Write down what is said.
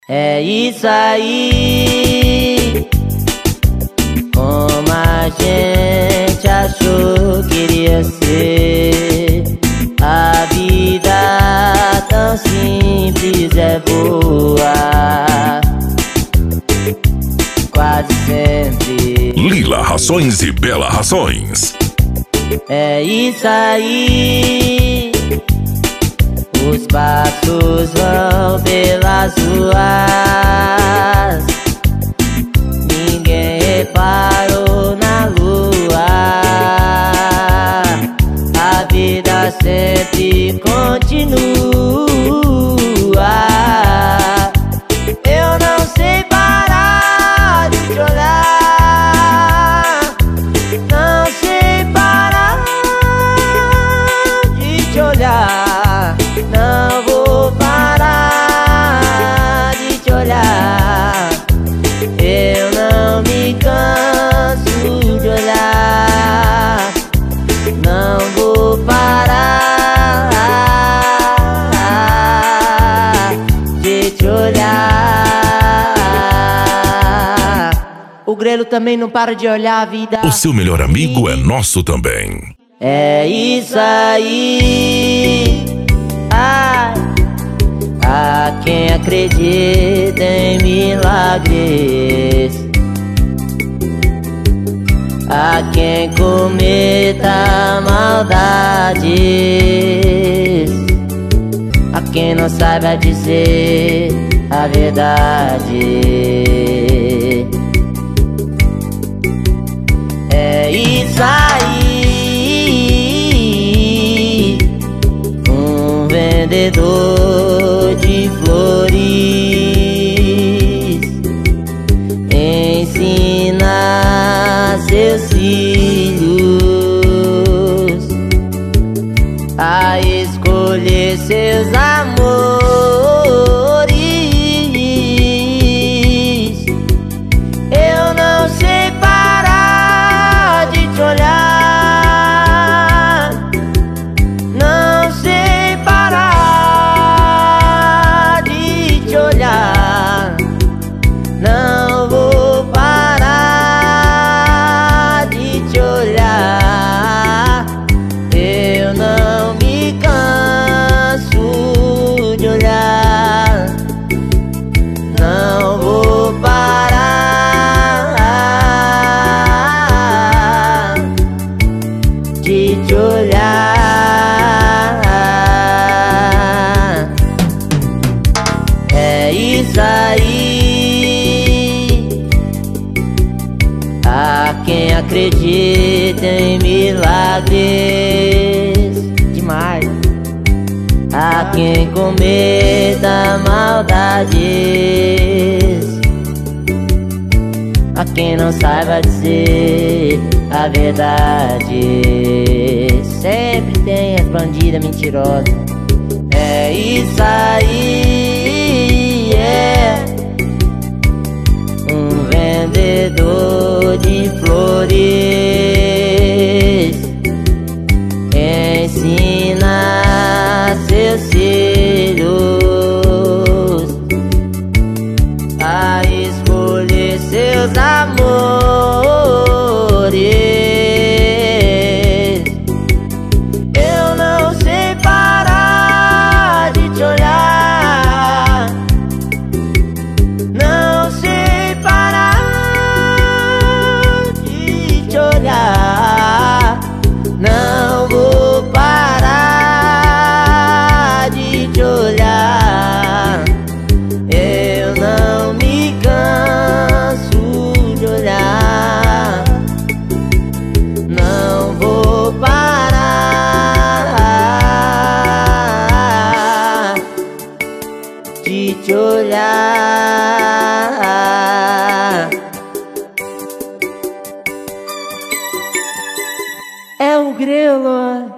É isso aí, como a gente achou que iria ser. A vida tão simples é boa, quase sempre. Lila Rações e Bela Rações. É isso aí, os passos vão pelas ruas, ninguém reparou na lua. A vida sempre continua. Eu não sei parar de te olhar, não sei parar de te olhar, não vou parar de te olhar. Eu não me canso de olhar, não vou parar de te olhar. O grelo também não para de olhar a vida. O seu melhor amigo é nosso também. É isso aí, ai, a quem acredita em milagres, a quem cometa maldades, a quem não saiba dizer a verdade. É isso aí, um vendedor de flores ensina seus filhos a escolher seus amores. Eu não sei parar de te olhar, não sei parar de te olhar, não vou parar de te olhar. Eu não me canso de olhar, não vou parar de te olhar. É isso aí, a quem acredita em milagres demais, a quem cometa maldades, a quem não saiba dizer a verdade. Sempre tem as bandidas mentirosas. É isso aí, é um vendedor de flores ensina seus filhos a escolher seus amores. Eu não sei parar de te olhar, não sei parar de te olhar, não vou parar de te olhar. Eu não me canso de olhar, não vou parar de te olhar. É o grelo.